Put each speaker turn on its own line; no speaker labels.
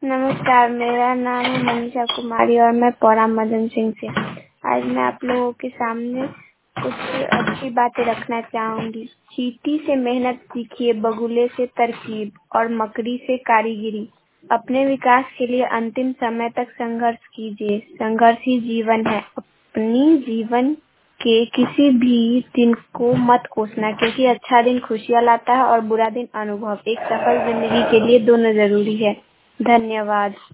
नमस्कार, मेरा नाम है मनीषा कुमारी और मैं पौराम मदन सिंह से। आज मैं आप लोगों के सामने कुछ अच्छी बातें रखना चाहूंगी। चींटी से मेहनत सीखिए, बगुले से तरकीब और मकड़ी से कारीगरी। अपने विकास के लिए अंतिम समय तक संघर्ष कीजिए। संघर्ष ही जीवन है। अपनी जीवन के किसी भी दिन को मत कोसना, क्योंकि अच्छा दिन खुशियाँ लाता है और बुरा दिन अनुभव। एक सफल जिंदगी के लिए दोनों जरूरी है। धन्यवाद।